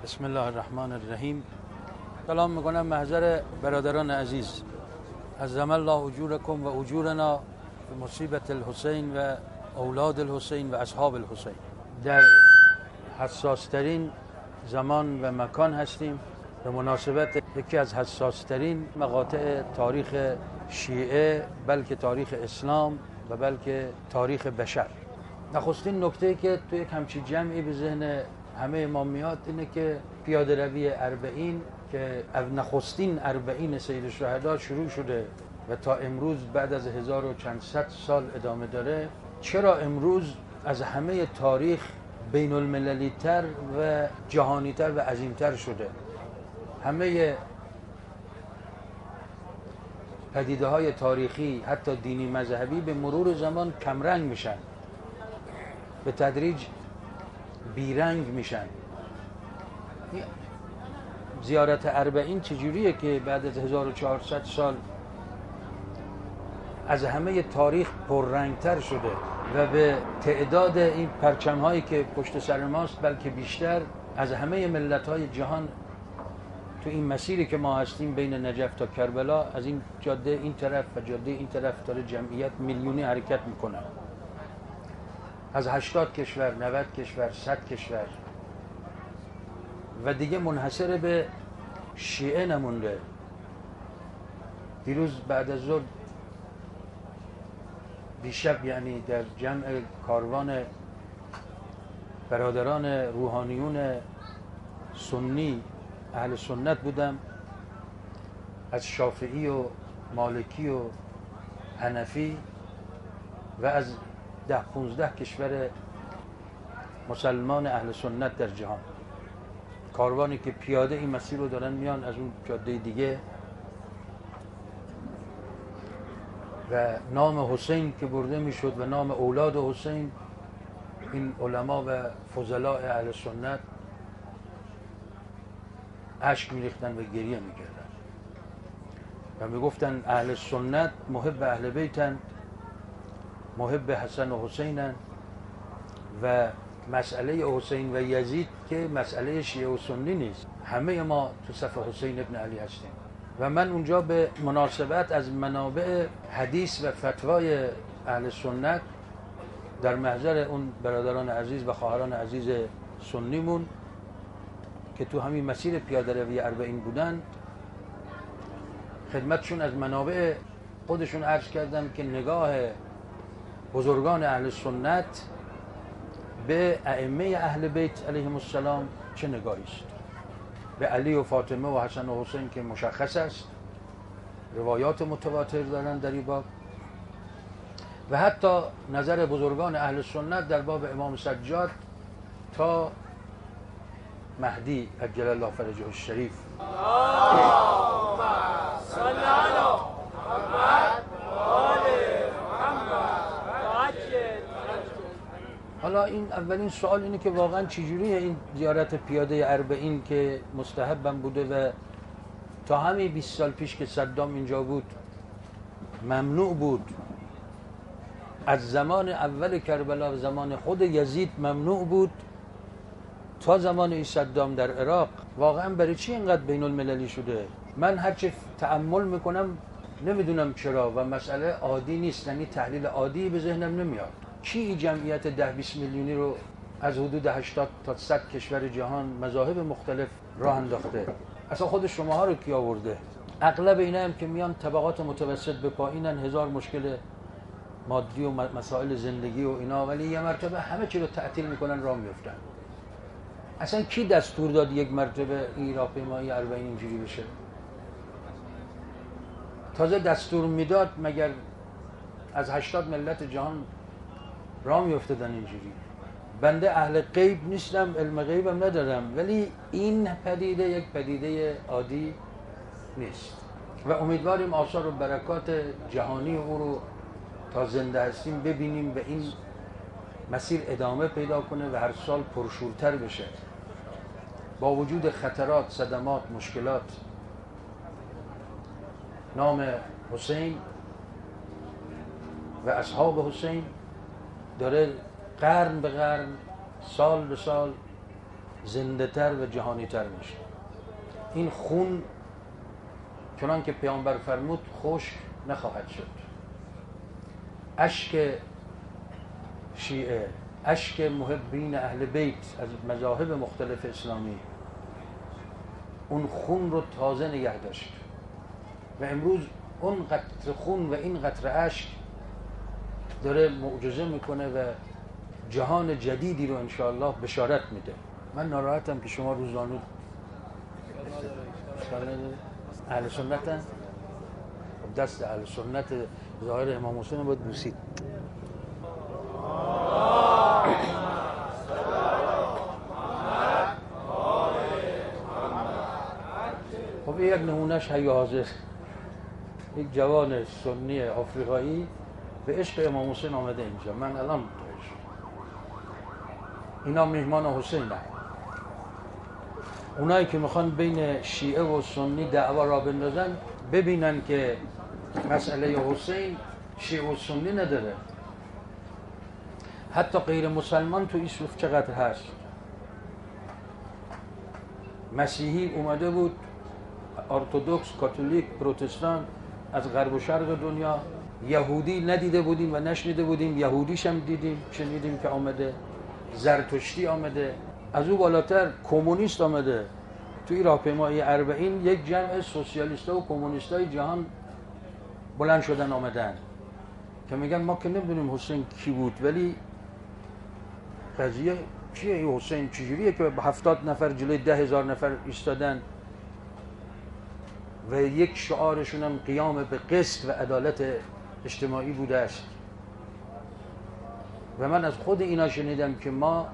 بسم الله الرحمن الرحیم. سلام میکنم محضر برادران عزیز. عظم الله اجورکم و اجورنا به مصیبت الحسین و اولاد الحسین و اصحاب الحسین. در حساسترین زمان و مکان هستیم به مناسبت یکی از حساسترین مقاطع تاریخ شیعه، بلکه تاریخ اسلام و بلکه تاریخ بشر. نخستین نکته که توی یک همچین جمعی به ذهن همه ما میاد اینه که پیاده روی اربعین که از نخستین اربعین سید الشهدا شروع شده و تا امروز بعد از 1400 سال ادامه داره، چرا امروز از همه تاریخ بین المللی تر و جهانی تر و عظیم تر شده؟ همه پدیده های تاریخی حتی دینی مذهبی به مرور زمان کمرنگ میشن، به تدریج بیرنگ میشن. زیارت اربعین چجوریه که بعد از 1400 سال از همه تاریخ پررنگتر شده و به تعداد این پرچم هایی که پشت سر ماست بلکه بیشتر از همه ملت های جهان تو این مسیری که ما هستیم بین نجف تا کربلا، از این جاده این طرف و جاده این طرف داره جمعیت میلیونی حرکت میکنه. از 80 کشور، 90 کشور، 100 کشور و دیگه منحصر به شیعه نمونده. دیروز بعد از ظهر دیشب یعنی در جمع کاروان برادران روحانیون سنی اهل سنت بودم، از شافعی و مالکی و حنفی و از 10-15 کشور مسلمان اهل سنت در جهان. کاروانی که پیاده این مسیر رو دارن میان از اون جاده دیگه و نام حسین که برده میشد و نام اولاد حسین، این علما و فضلاء اهل سنت اشک میریختن و گریه میکردن و میگفتن اهل سنت محب اهل بیتن، محب حسن و حسینن و مسئله حسین و یزید که مسئله شیعه و سنی نیست، همه ما تو صف حسین ابن علی هستیم. و من اونجا به مناسبت از منابع حدیث و فتوای اهل سنت در محضر اون برادران عزیز و خواهران عزیز سنیمون که تو همین مسیر پیاده روی اربعین بودن خدمتشون از منابع خودشون عرض کردم که نگاه بزرگان اهل سنت به ائمه اهل بیت علیهم السلام چه نگاهی است. به علی و فاطمه و حسن و حسین که مشخص است، روایات متواتر دارن در این باب، و حتی نظر بزرگان اهل سنت در باب امام سجاد تا مهدی عجل الله فرجه الشریف. حالا این اولین سوال اینه که واقعا چجوریه این زیارت پیاده اربعین که مستحبم بوده و تا همین 20 سال پیش که صدام اینجا بود ممنوع بود، از زمان اول کربلا و زمان خود یزید ممنوع بود تا زمان این صدام در عراق، واقعا برای چی اینقدر بین المللی شده؟ من هرچه تأمل میکنم نمیدونم چرا و مسئله عادی نیست، یعنی تحلیل عادی به ذهنم نمیاد. کی جمعیت 10-20 میلیونی رو از حدود 80 تا 100 کشور جهان مذاهب مختلف راه انداخته؟ اصلا خود شماها رو کی آورده؟ اغلب اینا هم که میان طبقات متوسط به پایینن، هزار مشکل مادی و مسائل زندگی و اینا، ولی یه مرتبه همه چی رو تعطیل میکنن راه میفتن. اصلا کی دستور داد یک مرتبه این راهپیمایی اربعین اینجوری بشه؟ تازه دستور میداد مگر از 80 ملت جهان راه میافتادن اینجوری؟ بنده اهل غیب نیستم، علم غیبم ندارم، ولی این پدیده یک پدیده عادی نیست و امیدواریم آثار و برکات جهانی او رو تا زنده هستیم ببینیم و این مسیر ادامه پیدا کنه و هر سال پرشورتر بشه با وجود خطرات، صدمات، مشکلات. نام حسین و اصحاب حسین داره قرن به قرن، سال به سال زنده تر و جهانی تر میشه. این خون چنان که پیامبر فرمود خشک نخواهد شد. اشک شیعه، اشک محبین اهل بیت از مذاهب مختلف اسلامی اون خون رو تازه نگه داشت و امروز اون قطره خون و این قطره اشک داره معجزه میکنه و جهان جدیدی رو انشاءالله بشارت میده. من ناراحتم که شما روزانو اهل سنتن، دست اهل سنت ظاهر امام حسین رو باید بوسید. خب یک نمونهش حی حاضر، یک جوان سنی آفریقایی به عشق امام حسین آمده اینجا. من الان متوجه شدم اینا مهمان حسین هم. اونایی که میخوان بین شیعه و سنی دعوا را بندازن ببینن که مسئله حسین شیعه و سنی نداره، حتی غیر مسلمان تو ایسوف چقدر هست. مسیحی اومده بود، ارتدوکس، کاتولیک، پروتستان از غرب و شرق دنیا. یهودی ندیده بودیم و نشنیده بودیم، یهودیش هم دیدیم شنیدیم که آمده. زرتشتی آمده، از او بالاتر کمونیست آمده. توی راهپیمایی اربعین یک جمع سوسیالیستا و کمونیستای جهان بلند شدن آمدن که میگن ما که نمیدونیم حسین کی بود، ولی قضیه چیه؟ این حسین چجوریه که 70 نفر جلوی 10,000 نفر ایستادن و یک شعارشون هم قیام به قسط و عدالت اجتماعی بوده است. و من از خود اینا شنیدم که ما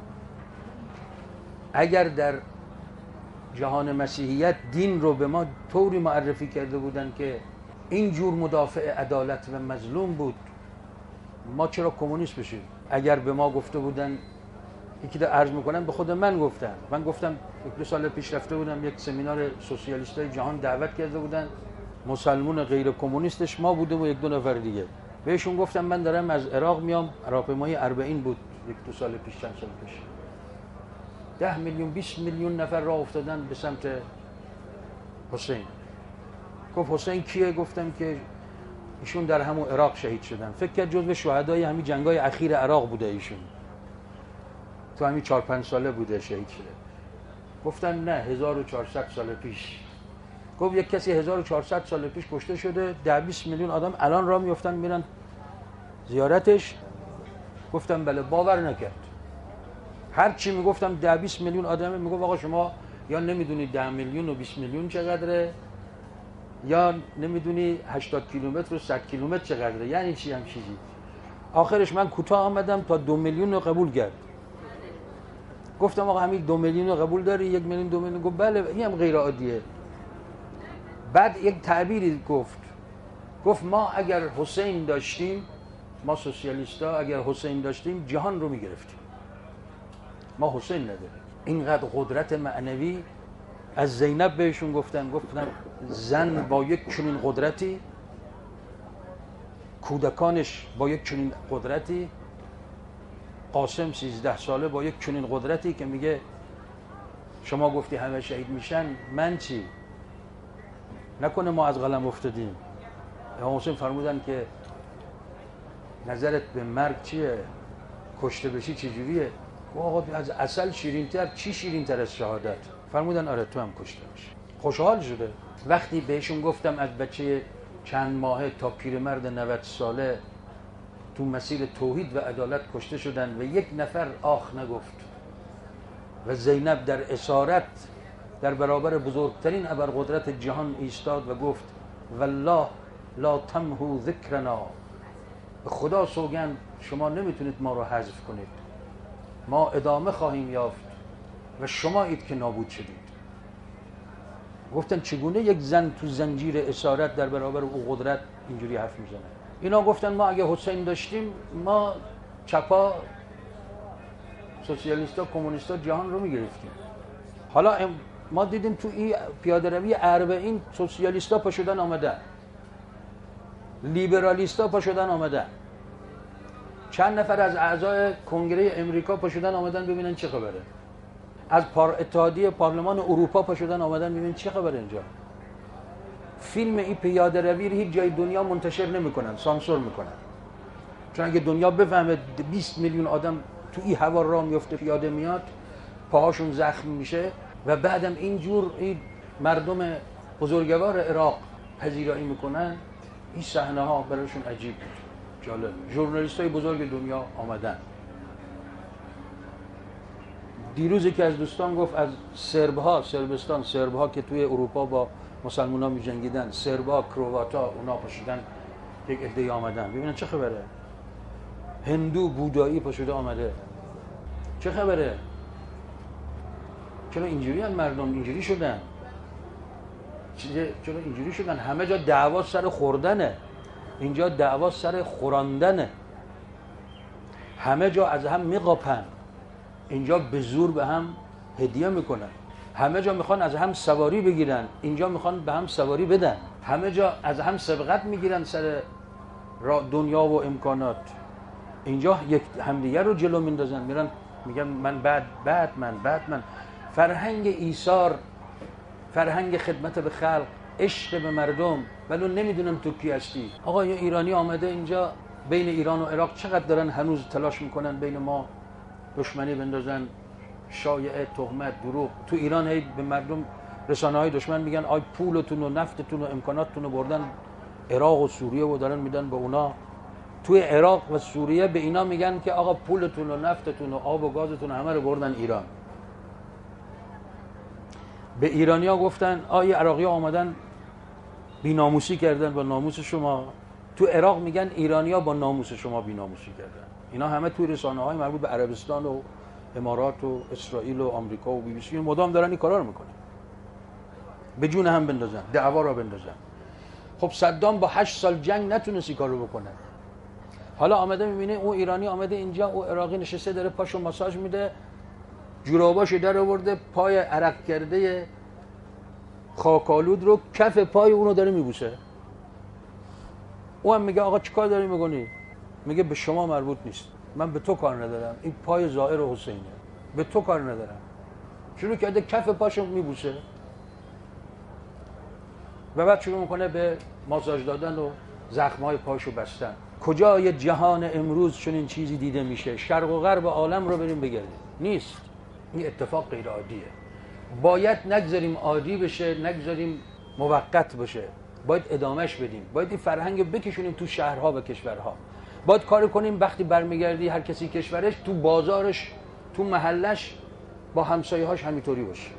اگر در جهان مسیحیت دین رو به ما طوری معرفی کرده بودن که این جور مدافع عدالت و مظلوم بود، ما چرا کمونیست بشیم؟ اگر به ما گفته بودن، یکی در عرض میکنم به خود من گفتم 2 سال پیش رفته بودم یک سمینار سوسیالیستای جهان دعوت کرده بودن، مسلمون غیر کمونیستش ما بوده و 1-2 نفر دیگه. بهشون گفتم من دارم از عراق میام، راهپیمایی اربعین بود 1-2 سال پیش، چند سال پیش، 10 میلیون 20 میلیون نفر راه افتادن به سمت حسین. گفت حسین کیه؟ گفتم که ایشون در همون عراق شهید شدن. فکر کرد جزو شهدای همین جنگای اخیر عراق بوده ایشون، تو همین 4-5 ساله بوده شهید شده. گفتن نه 1400 سال پیش. گفت یک کسی 1400 سال پیش کشته شده، 10-20 میلیون آدم الان راه میافتن میرن زیارتش. گفتم بله، باور نکرد. هر چی میگفتم 10-20 میلیون آدمه، میگفت آقا شما یا نمیدونید 10 میلیون و 20 میلیون چقدره، یا نمیدونی 80 کیلومتر و 100 کیلومتر چقدره، یعنی چی هم چیزی. آخرش من کوتاه آمدم تا 2 میلیون رو قبول کرد. گفتم آقا همین 2 میلیون رو قبول داری؟ 1 میلیون 2 میلیون؟ گفت بله، این هم غیر عادیه. بعد یک تعبیری گفت ما اگر حسین داشتیم، ما سوسیالیستا اگر حسین داشتیم جهان رو میگرفتیم. ما حسین نداریم. اینقدر قدرت معنوی. از زینب بهشون گفتم زن با یک چنین قدرتی، کودکانش با یک چنین قدرتی، قاسم 13 ساله با یک چنین قدرتی که میگه شما گفتی همه شهید میشن، من چی؟ نکنه ما از قلم افتادیم. امام حسین فرمودن که نظرت به مرگ چیه؟ کشته بشی چجوریه؟ آقا از عسل شیرین‌تر، چی شیرین‌تر از شهادت؟ فرمودن آره تو هم کشته بشی. خوشحال شده. وقتی بهشون گفتم از بچه چند ماهه تا پیرمرد 90 ساله تو مسیر توحید و عدالت کشته شدن و یک نفر آخ نگفت و زینب در اسارت در برابر بزرگترین ابرقدرت جهان ایستاد و گفت والله لا تمحو ذکرنا، به خدا سوگند شما نمیتونید ما رو حذف کنید، ما ادامه خواهیم یافت و شما اید که نابود شدید. گفتن چگونه یک زن تو زنجیر اسارت در برابر او قدرت اینجوری حرف میزنه؟ اینا گفتن ما اگه حسین داشتیم ما چپا سوسیالیستا کمونیستا جهان رو میگرفتیم. حالا ما دیدیم تو این پیاده روی اربعین سوسیالیستا پا شدن آمدن، لیبرالیستا پا شدن آمدن، چند نفر از اعضای کنگره امریکا پا شدن آمدن ببینن چه خبره. از اتحادیه پارلمان اروپا پا شدن آمدن ببین چه خبر اینجا. فیلم این پیاده روی رو هیچ جای دنیا منتشر نمیکنن، سانسور میکنن، چون اگه دنیا بفهمه 20 میلیون آدم تو این هوا راه میفته پیاده میاد پاهاشون زخم میشه و بعدم اینجور این مردم بزرگوار عراق پذیرایی میکنن، این صحنه ها براشون عجیب بود، جالب. ژورنالیست های بزرگ دنیا آمدن. دیروز که از دوستان گفت از سربستان که توی اروپا با مسلمان ها می جنگیدن، سربا، کرواتا، اونا پاشیدن یک عده آمدن، ببینن چه خبره. هندو بودایی پاشیده آمده، چه خبره. چرا اینجوری هم مردم اینجوری شدن؟ چرا اینجوری شدن؟ همه جا دعوا سر خوردنه، اینجا دعوا سر خوراندنه. همه جا از هم میقاپن، اینجا به زور به هم هدیه میکنن. همه جا میخوان از هم سواری بگیرن، اینجا میخوان به هم سواری بدن. همه جا از هم سبقت میگیرن سر دنیا و امکانات، اینجا یک همدیگر رو جلو میندازن، میرن میگن من بعد من. فرهنگ ایثار، فرهنگ خدمت به خلق، عشق به مردم، ولی نمیدونم تو کی هستی. آقا یه ایرانی آمده اینجا، بین ایران و عراق چقدر دارن هنوز تلاش میکنن بین ما دشمنی بندازن، شایعه، تهمت، دروغ. تو ایران هی به مردم رسانه‌های دشمن میگن آی پولتون و نفتتون و امکاناتتون رو بردن عراق و سوریه و دارن میدن به اونا. توی عراق و سوریه به اینا میگن که آقا پولتون و نفتتون و آب و گازتون همه رو بردن ایران. به ایرانی‌ها گفتن آی عراقی‌ها آمدن بی‌ناموسی کردن با ناموس شما. تو عراق میگن ایرانی‌ها با ناموس شما بی‌ناموسی کردن. اینا همه توی رسانه‌های مربوط به عربستان و امارات و اسرائیل و آمریکا و BBC مدام دارن این کارا رو میکنن، به جون هم بندازن، دعوا را بندازن. خب صدام با 8 سال جنگ نتونست این کارو بکنه. حالا آمده میبینه اون ایرانی آمده اینجا، او عراقی نشسته داره پاشو ماساژ میده، جوراباشو در آورده، پای عرق کرده خاکالود رو کف پای اونو داره میبوسه. او هم میگه آقا چیکار داری میکنی؟ میگه به شما مربوط نیست، من به تو کار ندارم، این پای زائر حسینه، به تو کار ندارم. شروع کرده کف پاشو میبوسه و بعد شروع میکنه به ماساژ دادن و زخمای پاشو بستن. کجای جهان امروز چنین چیزی دیده میشه؟ شرق و غرب عالم رو بریم بگردیم، نیست. این اتفاق غیر عادیه. باید نگذاریم عادی بشه، نگذاریم موقت بشه، باید ادامهش بدیم، باید این فرهنگ بکشونیم تو شهرها و کشورها. باید کار کنیم وقتی برمیگردی هر کسی کشورش، تو بازارش، تو محلش با همسایه‌هاش همینطوری باشه.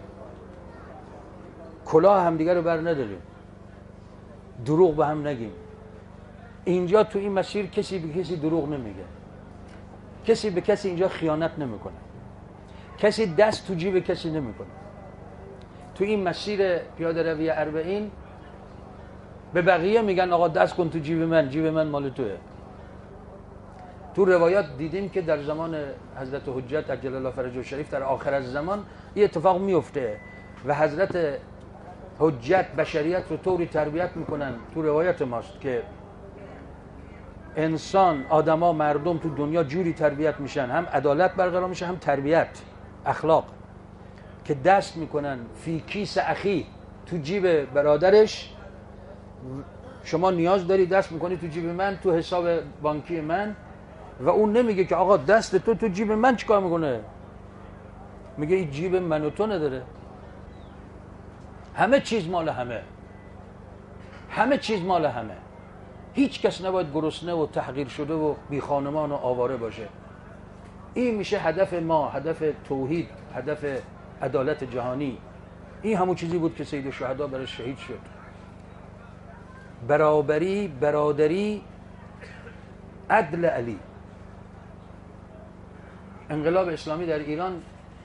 کلاه همدیگه رو بر نداریم، دروغ به هم نگیم. اینجا تو این مسیر کسی به کسی دروغ نمیگه، کسی به کسی اینجا خیانت نمیکنه، کسی دست تو جیب کسی نمیکنه. تو این مسیر پیاده روی اربعین به بقیه میگن آقا دست کن تو جیب من، جیب من مال توئه. تو روایات دیدیم که در زمان حضرت حجت عجل الله فرجه شریف در آخر از زمان این اتفاق میفته و حضرت حجت بشریت رو طوری تربیت میکنن، تو روایت ماست که انسان، آدما، مردم تو دنیا جوری تربیت میشن، هم عدالت برقرار میشه هم تربیت، اخلاق، که دست میکنن فی کیس اخی، تو جیب برادرش. شما نیاز داری دست میکنی تو جیب من، تو حساب بانکی من، و اون نمیگه که آقا دست تو جیب من چیکار میکنه، میگه این جیب من و تو نداره. همه چیز مال همه، همه چیز مال همه. هیچ کس نباید گرسنه و تحقیر شده و بی خانمان و آواره باشه. این میشه هدف ما، هدف توحید، هدف عدالت جهانی. این همون چیزی بود که سید الشهدا برای شهید شد. برابری، برادری، عدل علی. انقلاب اسلامی در ایران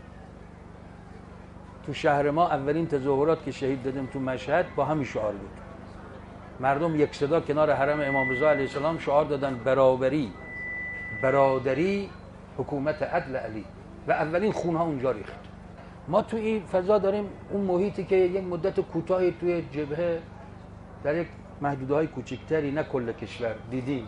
تو شهر ما اولین تظاهرات که شهید دادیم تو مشهد با همین شعار بود. مردم یک صدا کنار حرم امام رضا علیه السلام شعار دادن برابری، برادری، حکومت عدل علی، و اولین خونها اونجا ریخت. ما تو این فضا داریم اون محیطی که یک مدت کوتاهی توی جبهه در یک محدوده‌های کوچکتری، نه کل کشور، دیدیم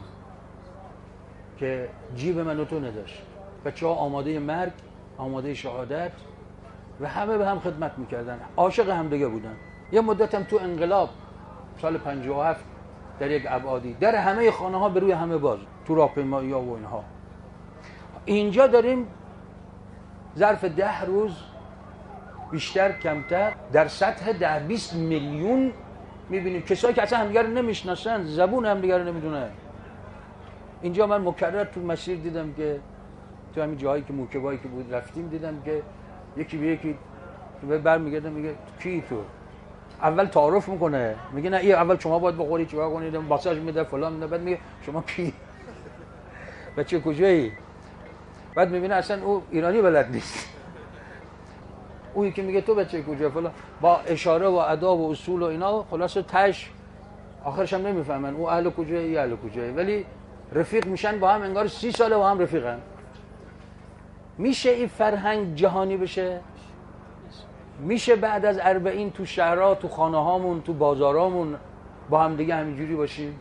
که جیب من و تو نداشت. بچه‌ها آماده مرگ، آماده شهادت، و همه به هم خدمت میکردن، عاشق هم دیگه بودن. یه مدت هم تو انقلاب سال 57 در یک ابعادی در همه خانه ها به روی همه باز، تو راهپیمایی ها و اینها. اینجا داریم ظرف 10 روز بیشتر کمتر در سطح 10-20 میلیون میبینیم کسایی که اصلا همدیگر رو نمیشناسن، زبون همدیگر رو نمیدونه. اینجا من مکرر تو مسیر دیدم که تو همین جاهایی که موکبایی که بود رفتیم، دیدم که یکی به یکی برمیگرده میگه کی تو؟ اول تعارف میکنه، میگه نه این اول شما باید بخوری چیکار کنید، ماساژ میده فلان میده، بعد میگه شما کی؟ بچه کجایی؟ بعد میبینه اصلا او ایرانی بلد نیست. اون که میگه تو بچه کجا فلان، با اشاره و ادا و اصول و اینا خلاصه تش آخرش هم نمیفهمن او اهل کجایی این اهل کجایی، ولی رفیق میشن با هم، انگار 30 ساله با هم رفیقن. میشه این فرهنگ جهانی بشه؟ میشه بعد از 40 تو شهرها، تو خانه هامون، تو بازارامون با هم دیگه همینجوری باشیم؟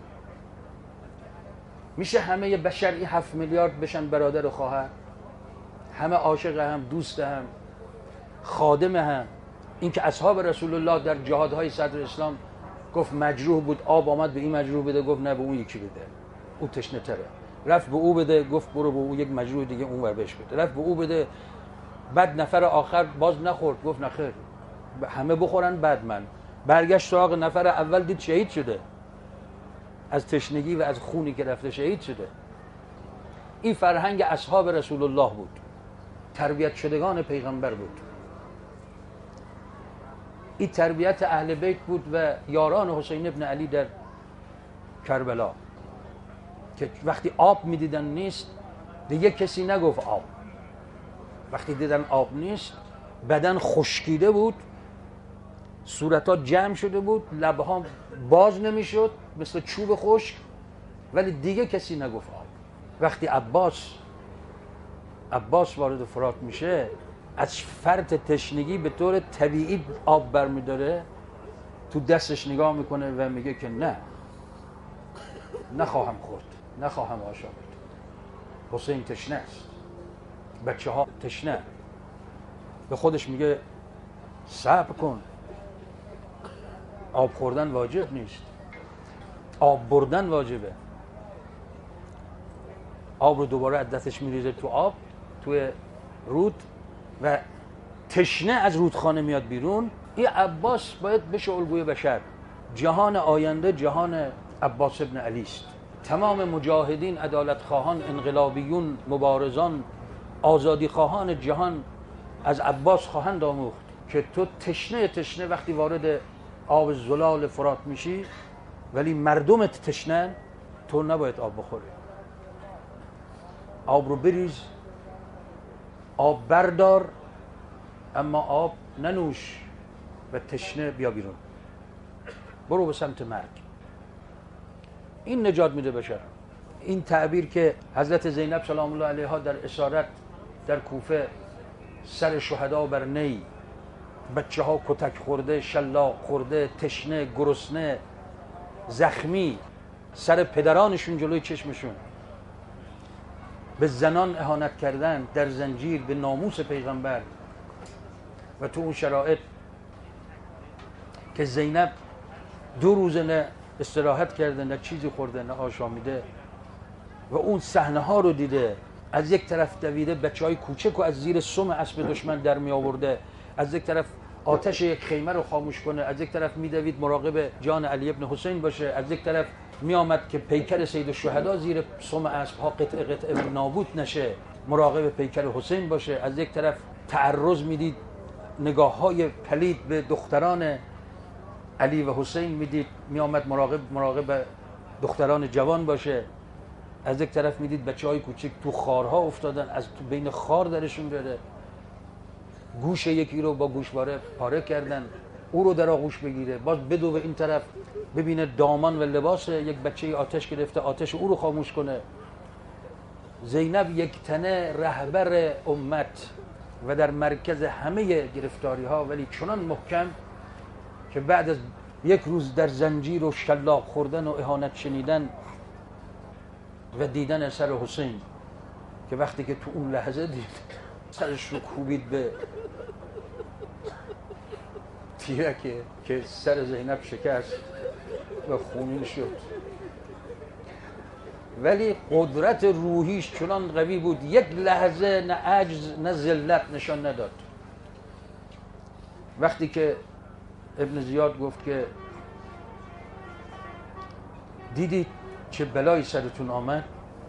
میشه همه بشر این 7 میلیارد بشن برادر و خواهر، همه عاشق هم، دوست هم، خادم هم؟ این که اصحاب رسول الله در جهادهای صدر اسلام گفت مجروح بود، آب آمد به این مجروح بده، گفت نه به اون یکی بده، او تشنه تره. رفت به او بده، گفت برو به او یک مجروح دیگه اون ور بهش بده. رفت به او بده، بعد نفر آخر باز نخورد، گفت نخیر همه بخورن بعد من. برگشت سراغ نفر اول، دید شهید شده، از تشنگی و از خونی که رفته شهید شده. این فرهنگ اصحاب رسول الله بود، تربیت شدگان پیغمبر بود، این تربیت اهل بیت بود و یاران حسین ابن علی در کربلا، که وقتی آب میدیدن نیست دیگه کسی نگفت آب. وقتی دیدن آب نیست، بدن خشکیده بود، صورتها جمع شده بود، لبها باز نمیشد مثل چوب خشک، ولی دیگه کسی نگفت آب. وقتی عباس وارد فرات میشه، از فرط تشنگی به طور طبیعی آب برمیداره، تو دستش نگاه میکنه و میگه که نه، نخواهم خورد، نخواهم آشامید. حسین تشنه است، بچه ها تشنه. به خودش میگه صبر کن، آب خوردن واجب نیست، آب بردن واجبه. آب رو دوباره از دستش میریزه تو آب، توی رود، و تشنه از رودخانه میاد بیرون. این عباس باید بشه الگوی بشر. جهان آینده جهان عباس ابن علی است. تمام مجاهدین، عدالت خواهان، انقلابیون، مبارزان، آزادی خواهان جهان از عباس خواهند آموخت که تو تشنه وقتی وارد آب زلال فرات میشی، ولی مردمت تشنه، تو نباید آب بخوری. آب رو بریز، آب بردار، اما آب ننوش و تشنه بیا بیرون، برو به سمت مرگ. این نجات میده بشر. این تعبیر که حضرت زینب سلام الله علیها در اسارت در کوفه، سر شهدا بر نی، بچه ها کتک خورده، شلاق خورده، تشنه، گرسنه، زخمی، سر پدرانشون جلوی چشمشون، به زنان اهانت کردن، در زنجیر، به ناموس پیغمبر. و تو اون شرایط که زینب 2 روز نه استراحت کرده، نه چیزی خورده، نه آشامیده، و اون صحنه ها رو دیده، از یک طرف دویده بچهای کوچک و از زیر سم اسب دشمن در می آورده، از یک طرف آتش یک خیمه رو خاموش کنه، از یک طرف میدوید مراقب جان علی ابن حسین باشه، از یک طرف می آمد که پیکر سید الشهدا زیر سم اسب ها قطعه نابود نشه، مراقب پیکر حسین باشه، از یک طرف تعرض میدید، نگاه های پلید به دختران علی و حسین میدید، می آمد مراقب دختران جوان باشه، از یک طرف میدید بچه های کوچک تو خارها افتادن، از تو بین خار درشون بره، گوش یکی رو با گوشواره پاره کردن، او رو در آغوش بگیره، باز بدو به این طرف ببینه دامان و لباس یک بچه آتش گرفته، آتش او رو خاموش کنه. زینب یک تنه رهبر امت و در مرکز همه گرفتاری ها، ولی چنان محکم که بعد از 1 روز در زنجیر و شلاق خوردن و اهانت شنیدن و دیدن سر حسین، که وقتی که تو اون لحظه دید سرش رو کوبید به تیرکه که سر زینب شکست و خونین شد، ولی قدرت روحیش چنان قوی بود یک لحظه نه عجز نه ذلت نشان نداد. وقتی که ابن زیاد گفت که دیدید چه بلایی سرتون آمد،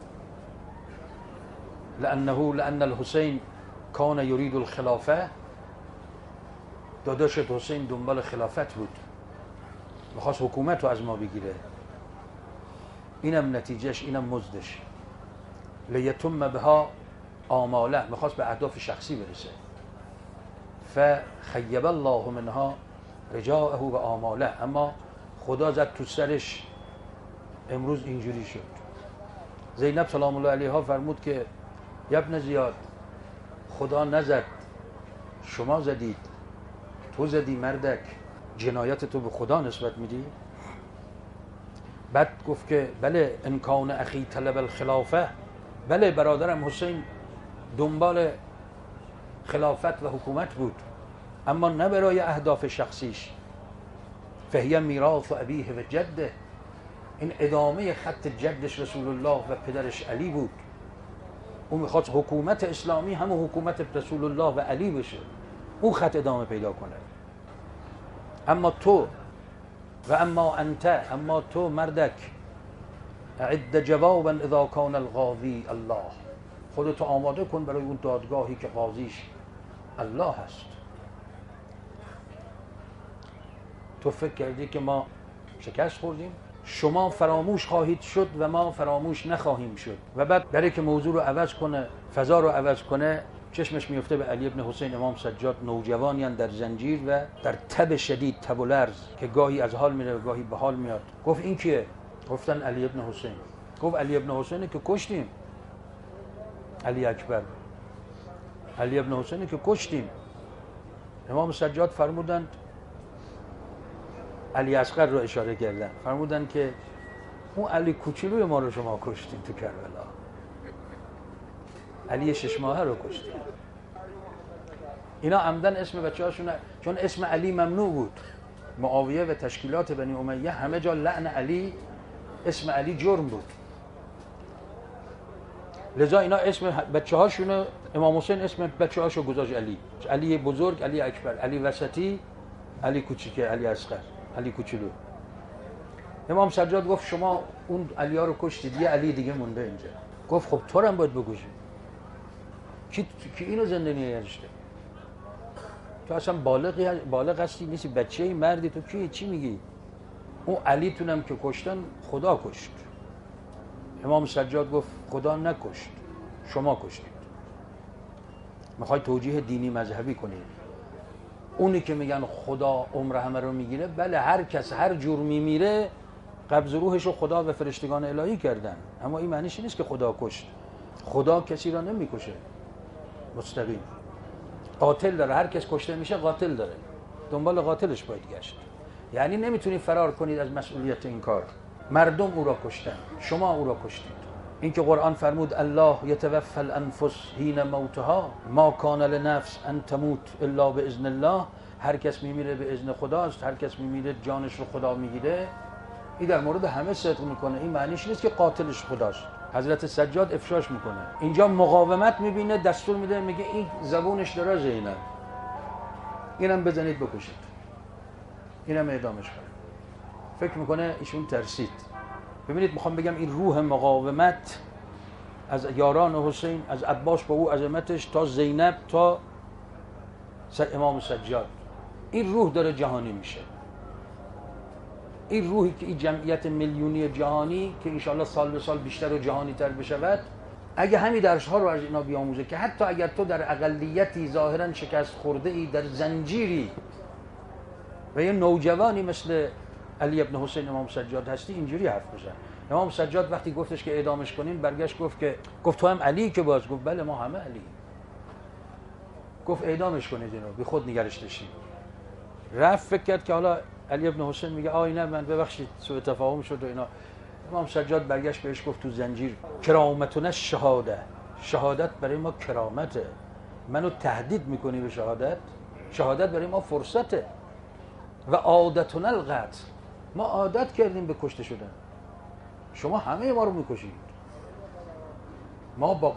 لأن الحسین کان یرید الخلافه، داداشت حسین دنبال خلافت بود، میخواست حکومت رو از ما بگیره، اینم نتیجهش، اینم مزدش. لیتم بها آماله، میخواست به اهداف شخصی برسه. فخیب الله منها رجاءه و آماله، اما خدا زد تو سرش، امروز اینجوری شد. زینب سلام الله علیها فرمود که ابن زیاد، خدا نزد، شما زدید، تو زدی مردک، جنایت تو به خدا نسبت میدی؟ بعد گفت که بله انکان اخی طلب الخلافه، بله برادرم حسین دنبال خلافت و حکومت بود، اما نه برای اهداف شخصیش. فهی میراث ابیه و جده، این ادامه خط جدش رسول الله و پدرش علی بود. او میخواست حکومت اسلامی همون حکومت رسول الله و علی بشه، اون خط ادامه پیدا کنه. اما تو و اما انت، اما تو مردک، اعد جوابا اذا کان القاضی الله، خودتو آماده کن برای اون دادگاهی که قاضیش الله هست. تو فکر کردی که ما شکست خوردیم؟ شما فراموش خواهید شد و ما فراموش نخواهیم شد. و بعد برای که موضوع رو عوض کنه، فضا رو عوض کنه، چشمش میفته به علی ابن حسین امام سجاد، نوجوانیان در زنجیر و در تب شدید، تب و لرز، که گاهی از حال میره و گاهی به حال میاد. گفت این کیه؟ گفتن علی ابن حسین. گفت علی ابن حسین که کشتیم. علی اکبر، علی ابن حسین که کشتیم. امام سجاد فرمودند، علی اصغر رو اشاره کردن، فرمودن که اون علی کوچولوی ما رو شما کشتین تو کربلا، علی 6 ماهه رو کشتین. اینا عمدن اسم بچه‌هاشون، چون اسم علی ممنوع بود، معاویه و تشکیلات بنی امیه همه جا لعن علی، اسم علی جرم بود، لذا اینا اسم بچه‌هاشون، امام حسین اسم بچه‌هاشو گذاشت علی، علی بزرگ، علی اکبر، علی وسطی، علی کوچیک، علی اصغر، علی کوچولو. امام سجاد گفت شما اون علی ها رو کشتید، یه علی دیگه مونده اینجا. گفت خب تو رو هم باید بکشید. کی اینو زنده نگهشته؟ تو اصلا بالغ هستی نیستی، بچه‌ای، مردی، تو کی؟ چی میگی؟ اون علی تونم که کشتن خدا کشت. امام سجاد گفت خدا نکشت، شما کشتید. میخوای توجیه دینی مذهبی کنید؟ اونی که میگن خدا عمر همه رو میگیره، بله هر کس هر جور میمیره قبض روحش رو خدا و فرشتگان الهی کردن، اما این معنیش نیست که خدا کشت. خدا کسی را نمیکشه مستقیم، قاتل داره، هر کس کشته میشه قاتل داره، دنبال قاتلش باید گشت. یعنی نمیتونید فرار کنید از مسئولیت این کار. مردم او را کشتن، شما او را کشتید. این که قرآن فرمود الله یتوفی الانفس حین موتها ما کان لنفس ان تموت الا باذن الله، هر کس میمیره به اذن خداست، هر کس میمیره جانش رو خدا میگیره. این در مورد همه صدق میکنه، این معنیش نیست که قاتلش خداست. حضرت سجاد افشاش میکنه، اینجا مقاومت میبینه، دستور میده، میگه این زبونش درازه، اینم بزنید بکشید، اینم اعدامش کنید. فکر میکنه ایشون ترسید. ببینید میخوام بگم این روح مقاومت از یاران حسین، از عباس با او عظمتش تا زینب تا امام سجاد، این روح داره جهانی میشه. این روحی که این جمعیت میلیونی جهانی که انشاءالله سال به سال بیشتر و جهانی تر بشود، اگه همین درس ها رو از اینا بیاموزه که حتی اگر تو در اقلیتی ظاهرا شکست خورده ای، در زنجیری و یه نوجوانی مثل علی ابن حسین امام سجاد هستی، اینجوری حرف بزن. امام سجاد وقتی گفتش که اعدامش کنین، برگشت گفت تو هم علی؟ که باز گفت بله ما همه علی. گفت اعدامش کنید اینو، بی خود نگرش داشتیم. رفت فکر کرد که حالا علی ابن حسین میگه آینه من ببخشید سوء تفاهم شد و اینا. امام سجاد برگشت بهش گفت تو زنجیر کرامتونه شهاده، شهادت برای ما کرامته، منو تهدید میکنی به شهادت؟ شهادت برای ما فرصته. و عادتنا القتل، ما عادت کردیم به کشته شدن، شما همه ما رو میکشید. ما با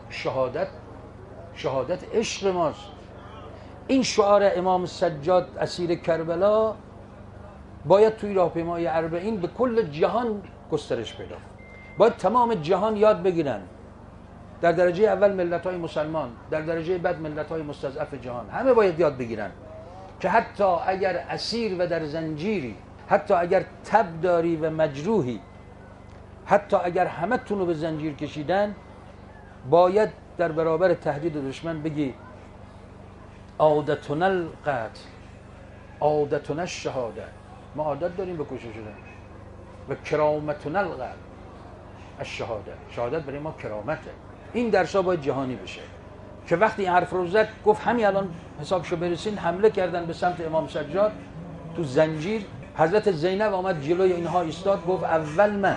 شهادت عشق ماست. این شعار امام سجاد اسیر کربلا باید توی راهپیمایی اربعین به کل جهان گسترش پیدا کنه. باید تمام جهان یاد بگیرن، در درجه اول ملت‌های مسلمان، در درجه بعد ملت‌های مستضعف جهان، همه باید یاد بگیرن که حتی اگر اسیر و در زنجیری، حتی اگر تب داری و مجروحی، حتی اگر همه تونو به زنجیر کشیدن، باید در برابر تهدید دشمن بگی عادتنا القتل، عادتنا الشهاده، ما عادت داریم به کشته شدن، و کرامتنا القتل الشهاده، شهادت برای ما کرامته. این درسا باید جهانی بشه که وقتی این حرف رو زد گفت همین الان حسابشو برسین، حمله کردن به سمت امام سجاد تو زنجیر. حضرت زینب آمد جلوی اینها ایستاد، گفت اول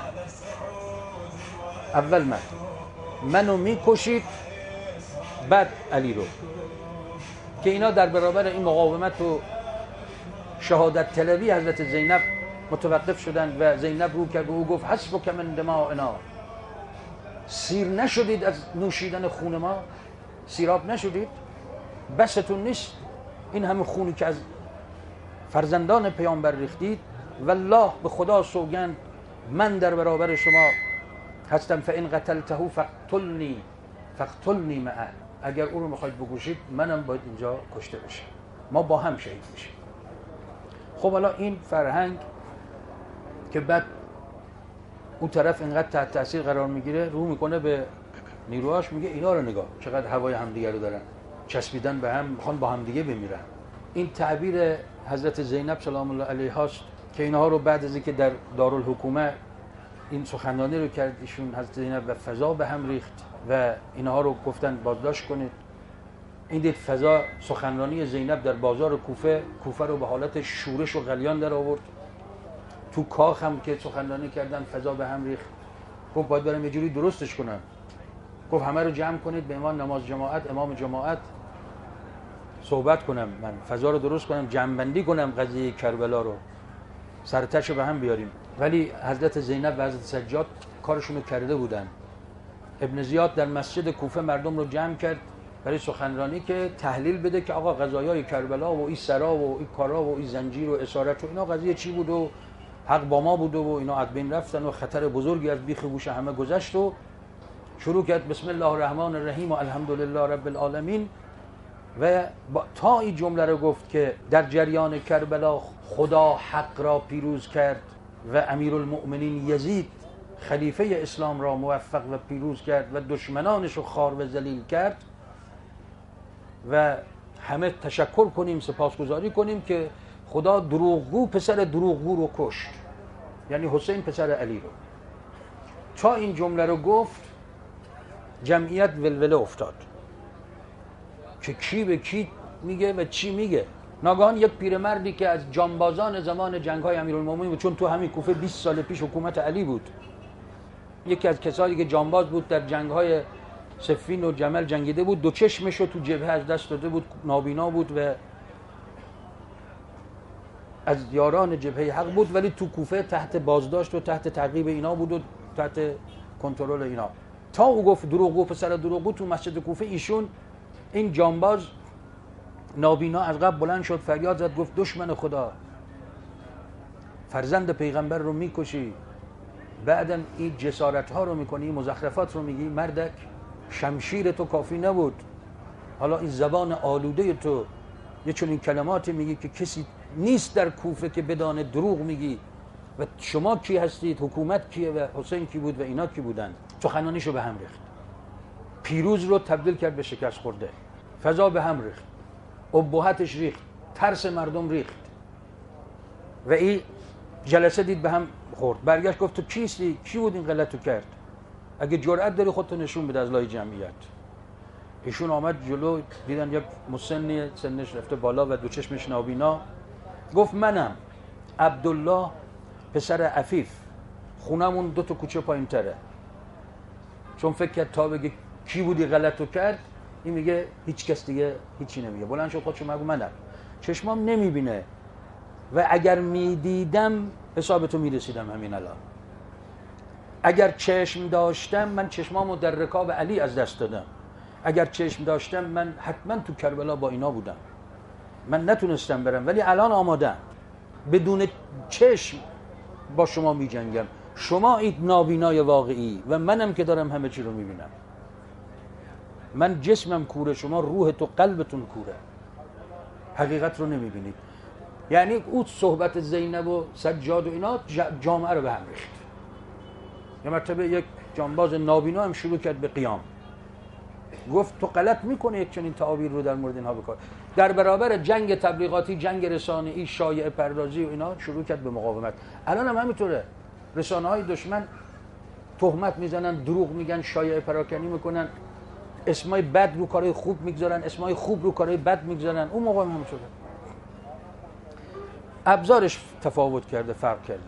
منو میکشید بعد علی رو، که اینا در برابر این مقاومت و شهادت طلبی حضرت زینب متوقف شدن و زینب رو کرد و او گفت حسبک من دماءنا، سیر نشدید از نوشیدن خون ما، سیراب نشدید، بستون نیست این همه خونی که از فرزندان پیامبر ریختید. والله به خدا سوگند من در برابر شما هستم، فان قتلته فاقتلنی معه، اگر او رو میخواید بکشید منم باید اینجا کشته بشم، ما با هم شهید میشیم. خب حالا این فرهنگ که بعد اون طرف اینقدر تحت تاثیر قرار میگیره، رو میکنه به نیروهاش، میگه اینا رو نگاه چقدر هوای همدیگه رو دارن، چسبیدن به هم، میخوان با همدیگه بمیرن. این تعبیر حضرت زینب سلام الله علیها است که اینها رو بعد از اینکه در دارالحکومه این سخنرانی رو کرد ایشون حضرت زینب و فضا به هم ریخت و اینها رو گفتن بازداشت کنید. این دید فضا سخنرانی زینب در بازار کوفه رو به حالت شورش و غلیان در آورد. تو کاخ هم که سخنرانی کردن فضا به هم ریخت. گفت باید برم یه جوری درستش کنم. گفت همه رو جمع کنید به عنوان نماز جماعت، امام جماعت صحبت کنم، من فضا رو درست کنم، جمع‌بندی کنم قضیه کربلا رو، سرتش رو به هم بیاریم. ولی حضرت زینب و حضرت سجاد کارشون رو کرده بودن. ابن زیاد در مسجد کوفه مردم رو جمع کرد برای سخنرانی که تحلیل بده که آقا قضایای کربلا و این سرا و این کارا و این زنجیر و اسارت و اینا قضیه چی بود و حق با ما بود و اینا از بین رفتن و خطر بزرگی از بیخ گوش همه گذشت. و شروع کرد بسم الله الرحمن الرحیم و الحمدلله رب العالمین و تا این جمله رو گفت که در جریان کربلا خدا حق را پیروز کرد و امیرالمؤمنین یزید خلیفه اسلام را موفق و پیروز کرد و دشمنانش رو خوار و ذلیل کرد و همه تشکر کنیم، سپاسگزاری کنیم که خدا دروغگو پسر دروغگو رو کشت، یعنی حسین پسر علی رو. تا این جمله رو گفت جمعیت ولوله افتاد که کی به کی میگه و چی میگه. ناگهان یک پیرمردی که از جانبازان زمان جنگ‌های امیرالمومنین بود، چون تو همین کوفه 20 سال پیش حکومت علی بود، یکی از کسایی که جانباز بود در جنگ‌های صفین و جمل جنگیده بود، دو چشمش رو تو جبهه از دست داده بود، نابینا بود و از یاران جبهه حق بود، ولی تو کوفه تحت بازداشت و تحت تعقیب اینا بود و تحت کنترل اینا. تا او گفت دروغگو پسر دروغگو تو مسجد کوفه، ایشون این جانباز نابینا از قبل بلند شد، فریاد زد، گفت دشمن خدا، فرزند پیغمبر رو میکشی، بعدم این جسارت ها رو میکنی، مزخرفات رو میگی، مردک شمشیر تو کافی نبود، حالا این زبان آلوده تو یه چنین کلماتی میگی که کسی نیست در کوفه که بدان دروغ میگی و شما کی هستید، حکومت کیه و حسین کی بود و اینا کی بودن. سخنانیشو به هم ریخت، پیروز رو تبدیل کرد به شکست خورده، فضا به هم ریخت، ابهتش ریخت، ترس مردم ریخت و این جلسه دید به هم خورد. برگشت گفت تو کیستی؟ کی بود این غلطو کرد؟ اگه جرأت داری خودتو نشون بده از لای جمعیت. ایشون آمد جلو، دیدن یک مسنی سنش رفته بالا و دو چشمش نابینا، گفت منم عبدالله پسر عفیف، خونمون 2 تا کوچه پایین تره. چون فکر کرد تا بگه کی بودی غلطو کرد، این میگه هیچ کس دیگه هیچی نمیگه. بلند شد خودشو مگو منم، چشمام نمیبینه و اگر میدیدم حسابتو میرسیدم همین الان. اگر چشم داشتم من چشمامو در رکاب علی از دست دادم. اگر چشم داشتم من حتما تو کربلا با اینا بودم. من نتونستم برم ولی الان آمادم. بدون چشم با شما می جنگم. شما اید نابینای واقعی و منم که دارم همه چی رو می بینم. من جسمم کوره، شما روح تو قلبتون کوره، حقیقت رو نمی بینید. یعنی اون صحبت زینب و سجاد و اینا جامعه رو به هم ریخت. یه مرتبه یک جانباز نابینا هم شروع کرد به قیام، گفت تو غلط میکنه یک چنین تعابیر رو در مورد اینها بکن. در برابر جنگ تبلیغاتی، جنگ رسانه‌ای، شایعه پردازی و اینا شروع کرد به مقاومت. الان هم همینطوره. رسانه‌های دشمن تهمت میزنن، دروغ میگن، شایعه پراکنی میکنن، اسمای بد رو کارهای خوب میگذارن، اسمای خوب رو کارهای بد میگذارن. اون موقع هم شده. ابزارش تفاوت کرده، فرق کرده.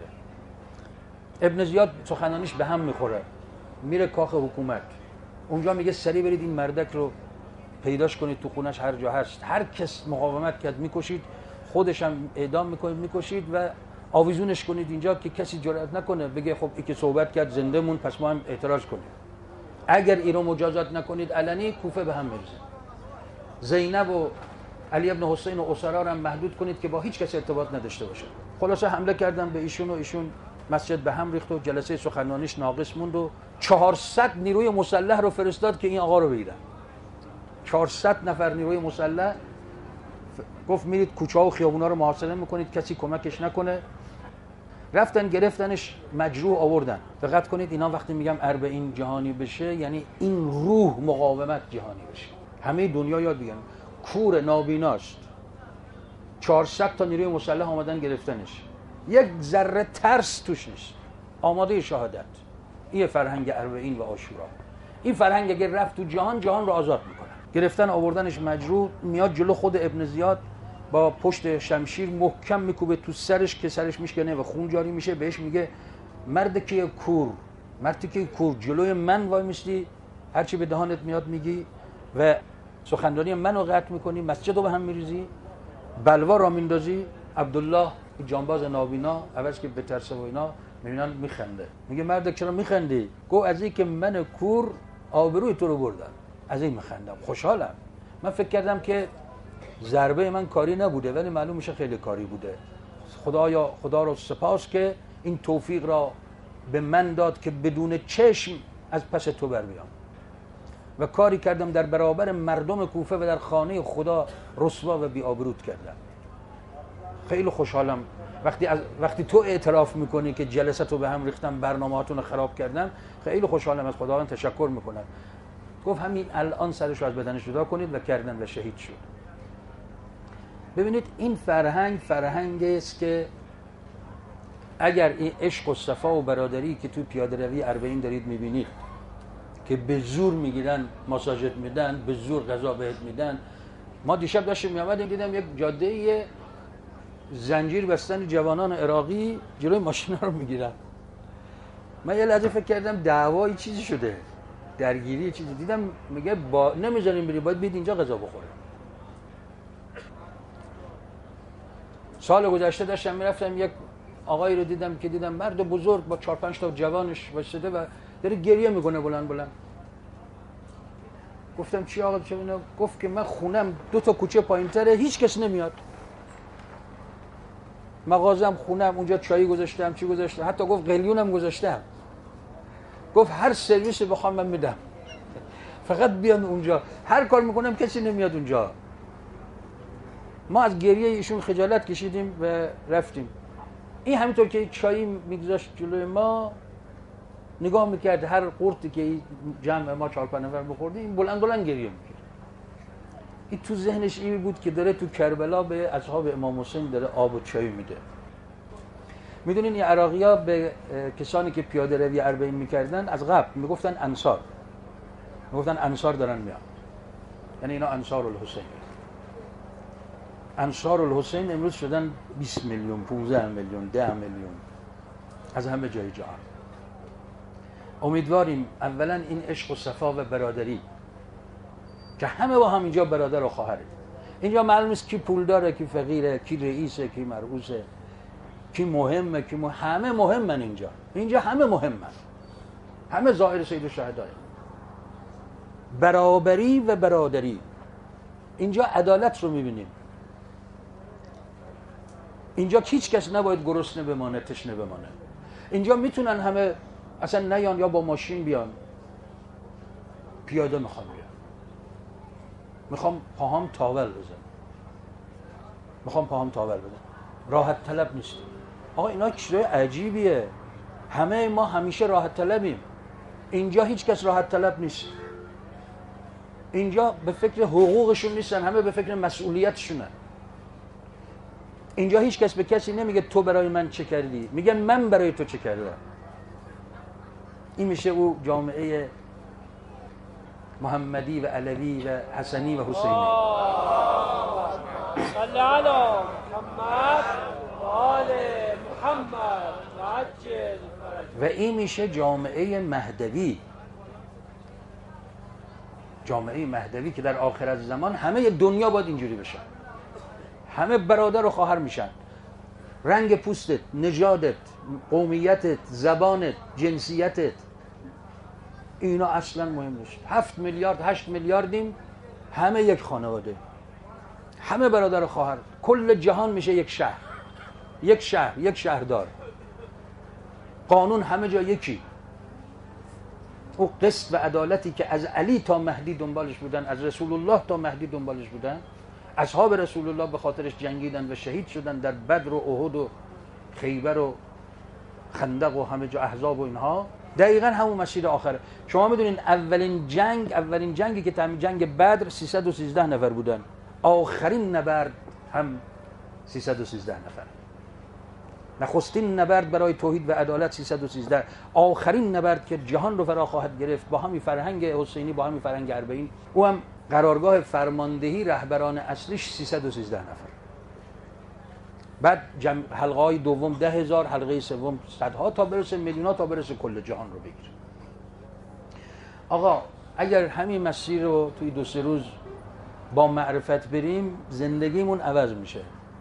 ابن زیاد سخنانیش به هم میخوره، میره کاخ حکومت، اونجا میگه سریع برید این مردک رو پیداش کنید تو خونش هر جا هست، هر کس مقاومت کرد میکشید، خودش هم اعدام میکنید میکشید و آویزونش کنید اینجا که کسی جرئت نکنه بگه خب این که صحبت کرد زنده مون پس ما هم اعتراض کنیم. اگر این رو مجازات نکنید علنی کوفه به هم میریزه. زینب و علی ابن حسین و اسرا رو هم محدود کنید که با هیچ کس ارتباط نداشته باشه. خلاصه حمله کردن به ایشون و ایشون مسجد به هم ریخت و جلسه سخنرانیش ناقص موند و 400 نیروی مسلح رو فرستاد که این آقا رو بگیرن. 400 نفر نیروی مسلح، گفت میرید کوچه ها و خیابونا رو محاصره میکنید، کسی کمکش نکنه. رفتن گرفتنش، مجروح آوردن. دقت کنید اینا وقتی میگم اربعین جهانی بشه یعنی این روح مقاومت جهانی بشه. همه دنیا یاد بگیرن کور نابیناست. 400 تا نیروی مسلح آمدن گرفتنش، یک ذره ترس توش نیست، آماده شهادت. این فرهنگ اربعین و عاشورا. این فرهنگ اگر رفت تو جهان، جهان رو آزاد میکنه. گرفتن آوردنش مجروح، میاد جلو خود ابن زیاد با پشت شمشیر محکم میکوبه تو سرش که سرش میشکنه و خون جاری میشه. بهش میگه مرد که کور، مردی که کور، جلوی من وای میستی، هرچی به دهانت میاد میگی و سخنرانی منو قطع میکنی، مسجد رو به هم میریزی، بلوا را میندازی. عبدالله جانباز نابینا عوض که بترسه و اینا میبینن میخنده، میگه مرد چرا میخندی؟ گو از این که من کور آبروی تو رو بردم، از این میخندم، خوشحالم. من فکر کردم که ضربه من کاری نبوده ولی معلوم میشه خیلی کاری بوده. خدا رو سپاس که این توفیق را به من داد که بدون چشم از پس تو بر بیام و کاری کردم در برابر مردم کوفه و در خانه خدا رسوا و بی آبروت کردم. خیلی خوشحالم وقتی تو اعتراف میکنی که جلسه تو به هم ریختم، برنامه‌هاتون رو خراب کردم، خیلی خوشحالم، از خداوند تشکر میکنم. گفت همین الان سرش رو از بدنش جدا کنید و کردن و شهید شد. ببینید این فرهنگی است که اگر این عشق و صفا و برادری که تو پیاده روی اربعین دارید میبینید که به زور میگیرن ماساژت میدن، به زور غذا بهت میدن. ما دیشب داشتیم میامدیم دیدم یک جاده زنجیر بستن جوانان عراقی جلوی ماشینا رو میگیرن. من یه لحظه فکر کردم دعوایی چیزی شده، درگیری چیزی. دیدم میگه نمیذاریم بری، باید بید اینجا غذا بخوره. سال گذشته داشتم میرفتم یک آقایی رو دیدم مرد بزرگ با 4-5 تا جوانش وایساده و داره گریه میکنه بلند بلند. گفتم چی آقا چه اینا؟ گفت که من خونم 2 تا کوچه پایین‌تره، هیچ کس نمیاد. مغازم خونم اونجا، چایی گذاشتم، چی گذاشتم، حتی گفت قلیونم گذاشتم. گفت هر سرویسی بخوام من میدم، فقط بیان اونجا. هر کار میکنم کسی نمیاد اونجا. ما از گریه ایشون خجالت کشیدیم و رفتیم. این همینطور که چایی میگذاشت جلوی ما، نگاه میکرد هر قورتی که جمع ما 4-5 نفر بخوردیم، این بلند بلند گریه میکرد. این تو ذهنش این بود که داره تو کربلا به اصحاب امام حسین داره آب و چای میده. میدونین این عراقی‌ها به کسانی که پیاده روی اربعین میکردن از قبل میگفتن انصار، میگفتن انصار دارن میان، یعنی اینا انصار الحسین. انصار الحسین امروز شدن 20 میلیون، 15 میلیون، 10 میلیون از همه جای جهان. امیدواریم اولا این عشق و صفا و برادری که همه با هم اینجا برادر و خواهریم، اینجا معلوم نیست کی پول داره، کی فقیره، کی رئیسه، کی مرئوسه، کی مهمه، کی همه مهمن اینجا همه مهمن، همه ظاهر سید الشهداء. برابری و برادری، اینجا عدالت رو میبینیم. اینجا هیچ کس نباید گرسنه بمانه، تشنه بمانه. اینجا میتونن همه اصلا نیان یا با ماشین بیان، پیاده میخوام بیان، میخوام پاهام تاول بزن، راحت طلب نیست. آقا اینا چیزای عجیبیه. همه ما همیشه راحت طلبیم، اینجا هیچ کس راحت طلب نیست. اینجا به فکر حقوقشون نیستن، همه به فکر مسئولیتشونن. اینجا هیچ کس به کسی نمیگه تو برای من چه کردی، میگن من برای تو چه کردم. این میشه او جامعه محمدی و علوی و حسنی و حسینی. صلی علی محمد و آل محمد و عجل فرج. و این میشه جامعه مهدوی. جامعه مهدوی که در آخر از زمان همه دنیا باید اینجوری بشن، همه برادر و خواهر میشن. رنگ پوستت، نژادت، قومیتت، زبانت، جنسیتت، اینا اصلا مهم نیست. 7 میلیارد 8 میلیاردیم، همه یک خانواده، همه برادر و خواهر. کل جهان میشه یک شهر، یک شهردار. قانون همه جا یکی. او قسط و عدالتی که از علی تا مهدی دنبالش بودن، از رسول الله تا مهدی دنبالش بودن، اصحاب رسول الله به خاطرش جنگیدن و شهید شدن در بدر و احد و خیبر و خندق و همه جا احزاب و اینها. دقیقاً همون مسیر آخره. شما میدونین اولین جنگی که جنگ بدر 313 نفر بودن، آخرین نبرد هم 313 نفر. نخستین نبرد برای توحید و عدالت 313، آخرین نبرد که جهان رو فرا خواهد گرفت با همین فرهنگ حسینی، با همین فرهنگ اربعین، او هم قرارگاه فرماندهی رهبران اصلیش 313 نفر. بعد حلقه های دوم 10,000، حلقه سوم صدها تا برسه میلیون‌ها، تا برسه کل جهان رو بگیره. آقا اگر همین مسیر رو توی 2-3 روز با معرفت بریم، زندگیمون عوض میشه.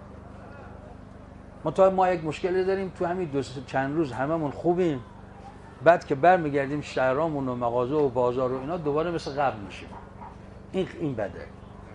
ما یک مشکلی داریم، تو همین چند روز هممون خوبیم، بعد که برمیگردیم شهرامون و مغازه و بازار و اینا دوباره مثل قبل میشیم. این بده.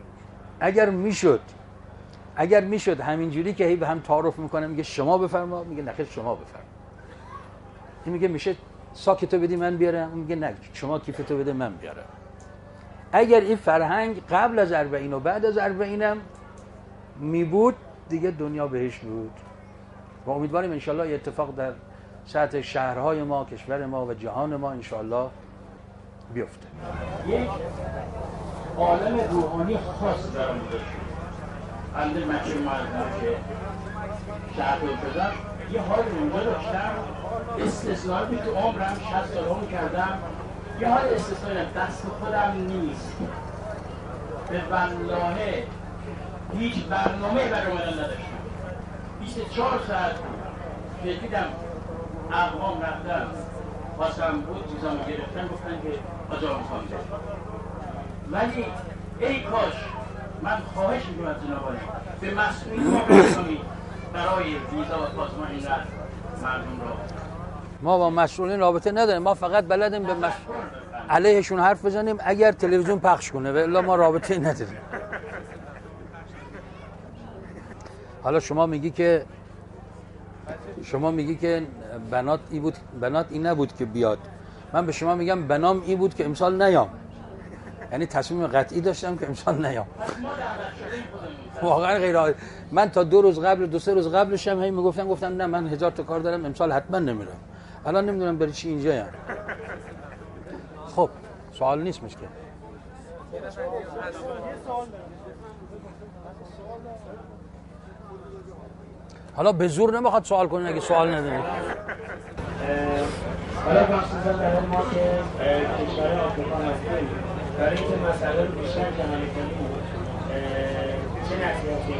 اگر میشد همینجوری که هی به هم تعارف میکنه، میگه شما بفرما، میگه نخیر شما بفرما. این میگه میشه ساکتو بدی من بیارم، میگه نه شما کیفتو بده من بیارم. اگر این فرهنگ قبل از 40 و بعد از 40 هم میبود، دیگه دنیا بهش بود. و امیدواریم انشالله این اتفاق در سطح شهرهای ما، کشور ما و جهان ما انشالله بیفته. یک عالم روحانی خاص در اون داشت. بنده مچه مردم که شهر شدم، یه حال اونجا داشتم استثنایی تو عمرم 60 سال هم کردم. یه حال استثنایی دست خودم نیست، به والله هیچ برنامه برای من نداشتم. 24 ساعت که دیدم اقوام رفتن خواستم بود چیزا رو گرفتن، گفتن که آجا میخوام ولی ای کاش من خواهش میکنم از جنابالی به مسئولین ما برسونید برای ویزا و پاسمان اینقدر مردم را. ما با مسئولین رابطه نداریم، ما فقط بلدیم به علیهشون حرف بزنیم اگر تلویزیون پخش کنه، و الا ما رابطه نداریم. حالا شما میگی که بنات این نبود که بیاد. من به شما میگم بنام این بود که امسال نیام. یعنی تصمیم قطعی داشتم که امسال نیام. واقعا غیر عادی. من تا 2 روز قبل 2-3 روز قبلش هم هی گفتم نه من 1000 تا کار دارم امسال حتما نمیرم. الان نمیدونم برای چی اینجایم. خب سوال نیست مشکل. حالا به زور نمیخواد سوال کنین اگه سوال ندارید. حالا مخصوصا در ما که کشور آفریقا هستیم، برای اینکه مسئله رو بیشتر جهانی کنیم، چه نصیحتی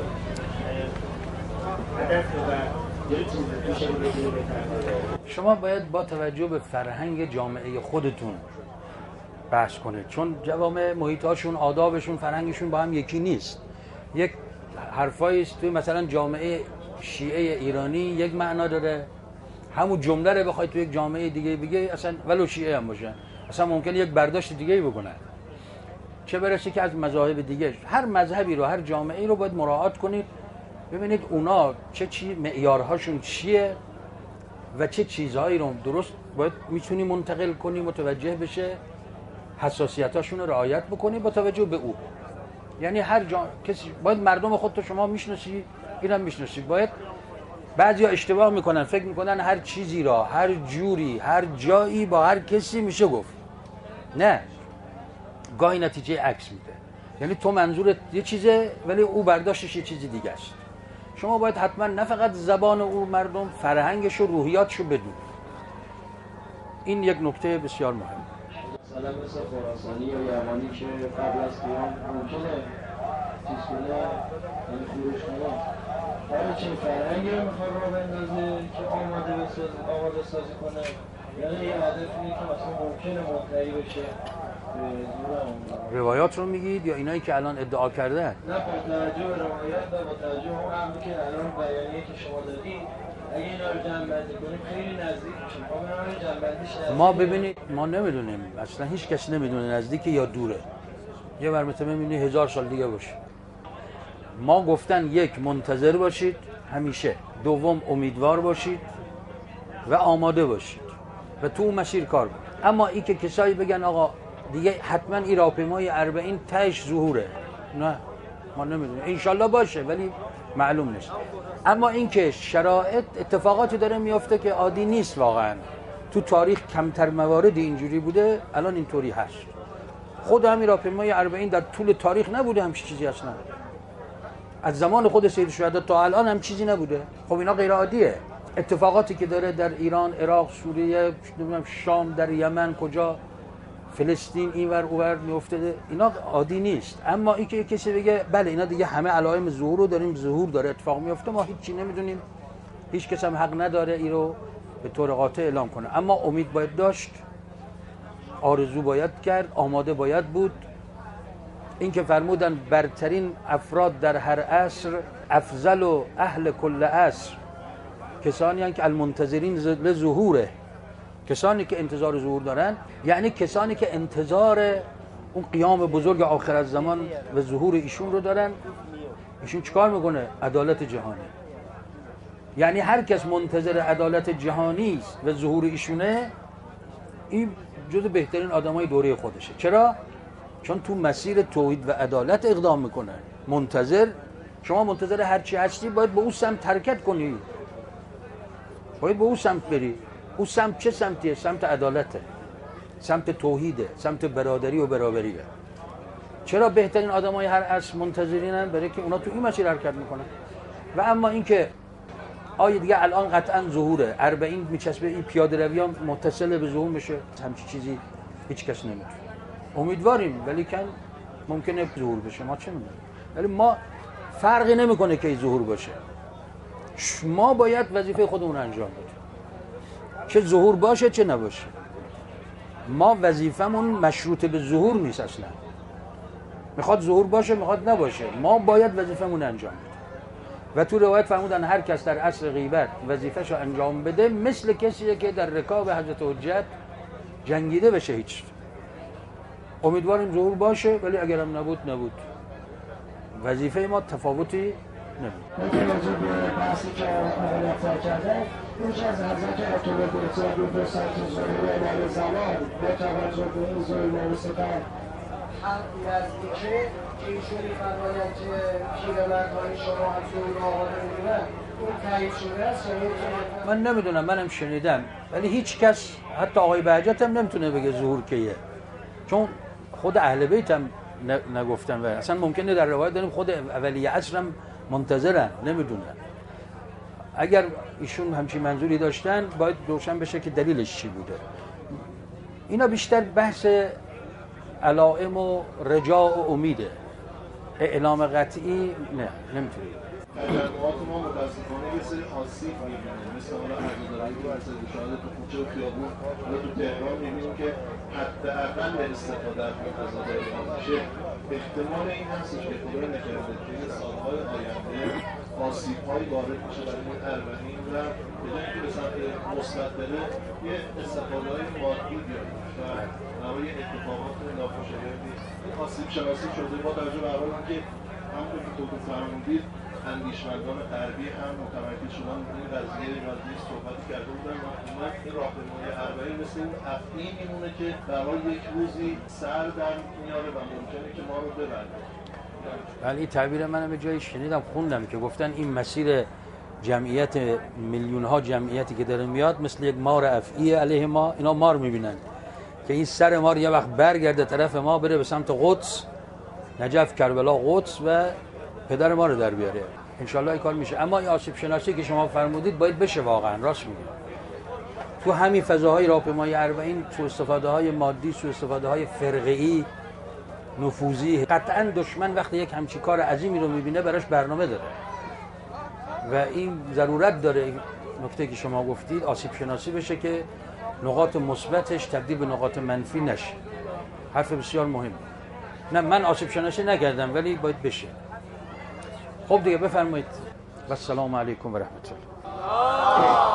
هدف و یه چیزی میشه بگیریم بهتر؟ شما باید با توجه به فرهنگ جامعه خودتون بحث کنید، چون جوامع محیطاشون، آدابشون، فرهنگشون با هم یکی نیست. یک حرفایی است توی مثلا جامعه شیعه ایرانی یک معنا داره، همون جمله رو بخوای توی یک جامعه دیگه بگی اصلا ولو شیعه هم باشن اصلا ممکنه یک برداشت دیگه بکنن، چه برسه که از مذاهب دیگه. هر مذهبی رو، هر جامعه‌ای رو باید مراعات کنید، ببینید اونا چه معیارهاشون چیه و چه چیزهایی رو درست باید میتونی منتقل کنی، متوجه بشه، حساسیتاشون رو رعایت بکنی با توجه به او. یعنی هر کسی باید مردم خودت شما میشناسی، اینم میشناسی. باید بعضیا اشتباه میکنن، فکر میکنن هر چیزی را هر جوری هر جایی با هر کسی میشه گفت. نه، گاهی نتیجه عکس میده. یعنی تو منظورت یه چیزه ولی او برداشتش یه چیز دیگه است. شما باید حتما نه فقط زبان او مردم، فرهنگش و روحیاتش رو بدون. این یک نکته بسیار مهم. مثلا مثل خراسانی یا یمانی که قبل از قیام ممکنه چیز کنه، یعنی خروش کنه، آیا چه فرهنگی رو میخواد را بندازه که آماده سازی کنه، یعنی یه هدف اینه که مثلا ممکنه منتهی بشه روایات رو میگید یا اینایی که الان ادعا کردن؟ نه، با توجه به روایات و با توجه به اون امری که الان بیانیه که شما دادید، اگه اینا رو جمع‌بندی کنیم خیلی نزدیک میشیم. ما ببینید ما نمیدونیم، اصلا هیچ کس نمیدونه نزدیک یا دوره. یه مرتبه میبینی 1000 سال دیگه باشه. ما گفتن یک، منتظر باشید همیشه، دوم امیدوار باشید و آماده باشید و تو اون مسیر کار کنید. اما این که کسایی بگن آقا دیگه حتما این راهپیمای اربعین تهش ظهوره، نه، ما نمیدونیم، انشالله باشه ولی معلوم نیست. اما این که شرایط اتفاقاتی داره میفته که عادی نیست واقعا، تو تاریخ کمتر موارد اینجوری بوده، الان اینطوری هست. خود همین راهپیمای اربعین در طول تاریخ نبوده همچین چیزی اصلا، از زمان خود سید الشهدا تا الان هم چیزی نبوده. خب اینا غیر عادیه. اتفاقاتی که داره در ایران، عراق، سوریه، نمیدونم شام، در یمن، کجا، فلسطین، اینور اونور میافتاده، اینا عادی نیست. اما این که کسی بگه بله اینا دیگه همه علائم ظهور رو داریم، ظهور داره اتفاق میفته، ما هیچ چی نمیدونیم، هیچ کس هم حق نداره این رو به طور قاطع اعلام کنه. اما امید باید داشت، آرزو باید کرد، آماده باید بود. این که فرمودن برترین افراد در هر عصر، افضل و اهل کل عصر، کسانی هستند که المنتظرین لظهوره، کسانی که انتظار ظهور دارن، یعنی کسانی که انتظار اون قیام بزرگ آخر الزمان و ظهور ایشون رو دارن. ایشون چیکار میکنه؟ عدالت جهانی. یعنی هر کس منتظر عدالت جهانی است و ظهور ایشونه، این جزو بهترین آدمای دوره خودشه. چرا؟ چون تو مسیر توحید و عدالت اقدام میکنه. شما منتظر هر چی هستی باید به اون سمت حرکت کنی، باید به اون سمت بری. اون سمت چه سمتیه؟ سمت عدالته، سمت توحیده، سمت برادری و برابریه. چرا بهترین آدمای هر عصر منتظرینن؟ برای که اونا تو این مسیر حرکت میکنن. و اما اینکه آیا دیگه الان قطعا ظهوره، اربعین میچسبه، این پیاده روی ها متصل به ظهور میشه، همچی چیزی هیچ کس نمیدونه. امیدواریم ولی کن ممکنه ظهور بشه، ما چه میدونیم. ولی ما فرقی نمیکنه که ظهور باشه، ما باید وظیفه خودمون انجام بدیم، چه ظهور باشه چه نباشه. ما وظیفمون مشروط به ظهور نیست اصلا، میخواد ظهور باشه میخواد نباشه، ما باید وظیفمون انجام بدیم. و تو روایت فرمودن هر کس در عصر غیبت وظیفه‌شو انجام بده مثل کسیه که در رکاب حضرت حجت جنگیده به شهید شد. امیدواریم ظهور باشه ولی اگرم نبود وظیفه ما تفاوتی نمید. راجع به بحثی که آقای افتار کرده، روش از حضرت آتوله بیتر رو به سمت ظهور امام زمان با توجه به این ظهور مرسدن هم نزدیکه که ایشونی فرماید که پیرمردهای شما از ظهور آقاده میدونن، اون تایید شده است یا من نمیدونم، منم شنیدم ولی هیچ کس حتی آقای بهجت هم نمیتونه بگه ظهور کیه، چون خود اهل بیت هم نگفتن و اصلا ممکنه در روایت داریم خود اولیه عصر هم منتظرن، نمیدونن. اگر ایشون همچین منظوری داشتن باید روشن بشه که دلیلش چی بوده. اینا بیشتر بحث علائم و رجاء و امیده، اعلام قطعی نه، نمیتونی. تجربات ما متاسفانه یه سری آسیب می‌بینه، مثل حالا عزاداری و عزادشاهده تو کوچه و خیابون، حالا تو تهران می‌بینیم که حداقل استفاده از عزاداری میشه احتمال این هستش که خدا نکرده که این سالهای آینده آسیب‌هایی وارد میشه برای این اربعین و به جای اینکه به سمت مثبت بره یه استفاده‌های مادی بیاد و برای اتفاقات ناخوشایندی این آسیب شناسی شده با توجه به حال که همونطور که خودتون فرمودید اندیشمندان غربی هم متمرکز شدن این قضیه قضیه صحبت کرده بودن و اومد این راهپیمایی اربعین مثل اون افعی میمونه که برای یک روزی سر در میاره و ممکنه که ما رو ببره. ولی این تعبیر منم به جایی شنیدم خوندم که گفتن این مسیر جمعیت میلیون ها جمعیتی که داره میاد مثل یک مار افعی علیه ما، اینا مار میبینن که این سر مار یه وقت برگرده طرف ما بره به سمت قدس، نجف، کربلا، قدس و پدر ما رو در بیاره. انشالله این کار میشه. اما این آسیب شناسی که شما فرمودید باید بشه، واقعا راست میگید. تو همین فضاهای راهپیمایی اربعین سوء استفاده های مادی، سوء استفاده های فرقه‌ای، نفوذی، قطعا دشمن وقتی یک همچین کار عظیمی رو میبینه براش برنامه داره و این ضرورت داره این نکته که شما گفتید آسیب شناسی بشه که نقاط مثبتش تبدیل به نقاط منفی نشه. حرف بسیار مهم. نه من آسیب شناسی نکردم ولی باید بشه. خب دیگه بفرمایید. و السلام علیکم و رحمت الله.